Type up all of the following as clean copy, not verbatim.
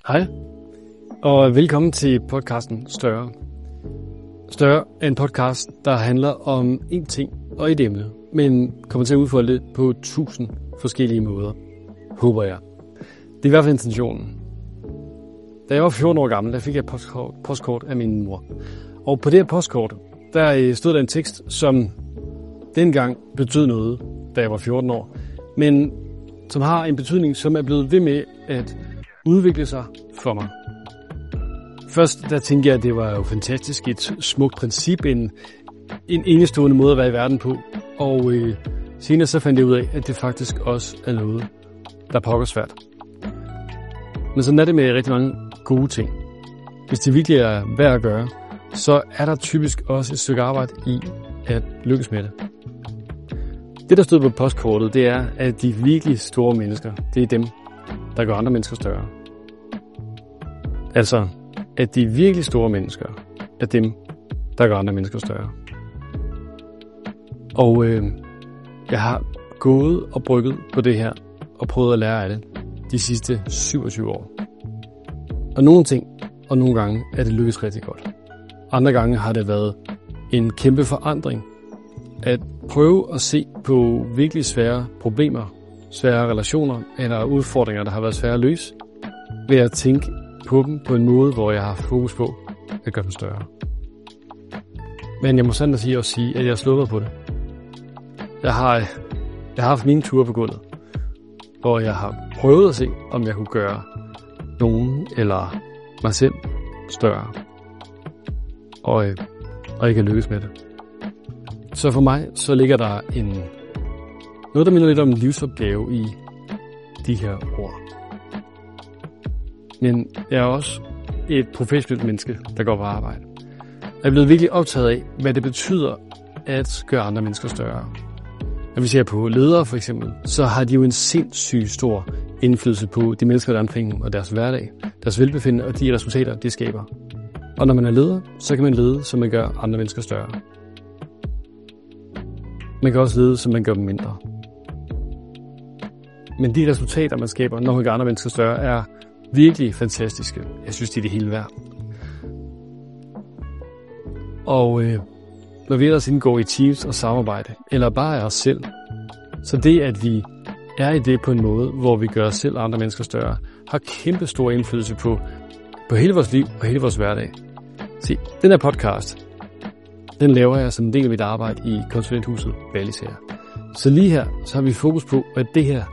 Hej, og velkommen til podcasten Større. Større er en podcast, der handler om én ting og et emne, men kommer til at udfolde det på 1000 forskellige måder, håber jeg. Det er i hvert fald intentionen. Da jeg var 14 år gammel, der fik jeg et postkort af min mor. Og på det her postkort, der stod der en tekst, som dengang betød noget, da jeg var 14 år, men som har en betydning, som er blevet ved med at udvikle sig for mig. Først der tænkte jeg, at det var jo fantastisk, et smukt princip, en enestående måde at være i verden på. Og senere så fandt jeg ud af, at det faktisk også er noget, der er pokkersvært. Men sådan er det med rigtig mange gode ting. Hvis det virkelig er værd at gøre, så er der typisk også et stykke arbejde i at lykkes med det. Det, der stod på postkortet, det er, at de virkelig store mennesker, det er dem, der gør andre mennesker større. Altså, at de virkelig store mennesker er dem, der gør andre mennesker større. Og jeg har gået og brygget på det her, og prøvet at lære af det de sidste 27 år. Og nogle ting, og nogle gange er det lykkes rigtig godt. Andre gange har det været en kæmpe forandring. At prøve at se på virkelig svære problemer, svære relationer eller udfordringer, der har været svære at løse, ved at tænke på dem på en måde, hvor jeg har fokus på at gøre dem større. Men jeg må sandt også sige, at jeg har slået på det. Jeg har haft mine ture på gulvet, hvor jeg har prøvet at se, om jeg kunne gøre nogen eller mig selv større. Og ikke at lykkes med det. Så for mig, så ligger der noget, der minder lidt om en livsopgave i de her ord. Men jeg er også et professionelt menneske, der går på arbejde. Jeg er blevet virkelig optaget af, hvad det betyder at gøre andre mennesker større. Når vi ser på ledere for eksempel, så har de jo en sindssygt stor indflydelse på de mennesker, der er omkring dem og deres hverdag, deres velbefindende og de resultater, de skaber. Og når man er leder, så kan man lede, så man gør andre mennesker større. Man kan også lede, så man gør dem mindre. Men de resultater, man skaber, når man gør andre mennesker større, er virkelig fantastiske. Jeg synes, de er det hele værd. Og når vi ellers indgår i teams og samarbejde, eller bare er os selv, så det, at vi er i det på en måde, hvor vi gør os selv og andre mennesker større, har kæmpe stor indflydelse på hele vores liv og hele vores hverdag. Se, den her podcast, den laver jeg som en del af mit arbejde i konsulenthuset Ballis her. Så lige her, så har vi fokus på, hvad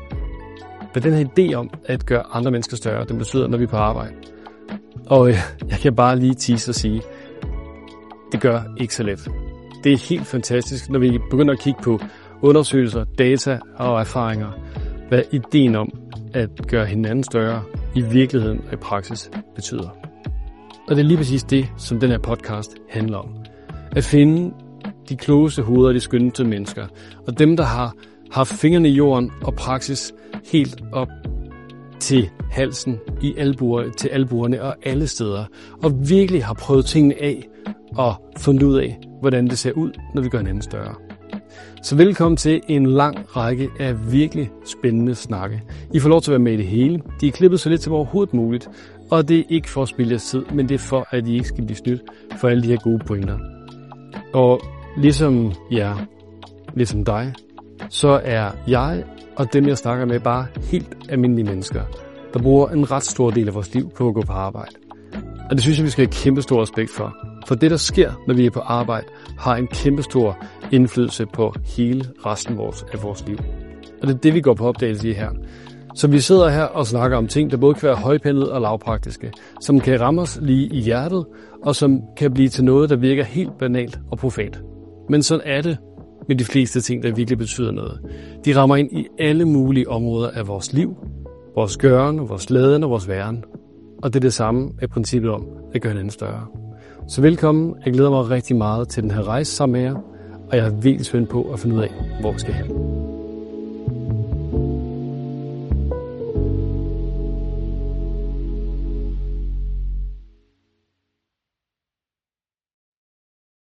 den her idé om at gøre andre mennesker større, den betyder, når vi er på arbejde. Og jeg kan bare lige tease og sige, det gør ikke så let. Det er helt fantastisk, når vi begynder at kigge på undersøgelser, data og erfaringer, hvad ideen om at gøre hinanden større i virkeligheden og i praksis betyder. Og det er lige præcis det, som den her podcast handler om. At finde de klogeste hoveder og de skønneste mennesker, og dem, der har haft fingrene i jorden og praksis helt op til halsen, til albuerne og alle steder, og virkelig har prøvet tingene af og fundet ud af, hvordan det ser ud, når vi gør hinanden større. Så velkommen til en lang række af virkelig spændende snakke. I får lov til at være med i det hele. De er klippet så lidt som overhovedet muligt, og det er ikke for at spilde jeres tid, men det er for, at I ikke skal blive snydt for alle de her gode pointer. Og ligesom jer, ligesom dig, så er jeg og dem, jeg snakker med, bare helt almindelige mennesker, der bruger en ret stor del af vores liv på at gå på arbejde. Og det synes jeg, vi skal have kæmpe stor respekt for. For det, der sker, når vi er på arbejde, har en kæmpe stor indflydelse på hele resten af vores liv. Og det er det, vi går på opdagelse i her. Så vi sidder her og snakker om ting, der både kan være højpændede og lavpraktiske, som kan ramme os lige i hjertet, og som kan blive til noget, der virker helt banalt og profant. Men sådan er det med de fleste ting, der virkelig betyder noget. De rammer ind i alle mulige områder af vores liv, vores gøren, vores laden og vores væren. Og det er det samme af princippet om at gøre hinanden større. Så velkommen, jeg glæder mig rigtig meget til den her rejse sammen med jer, og jeg er virkelig spændt på at finde ud af, hvor vi skal hen.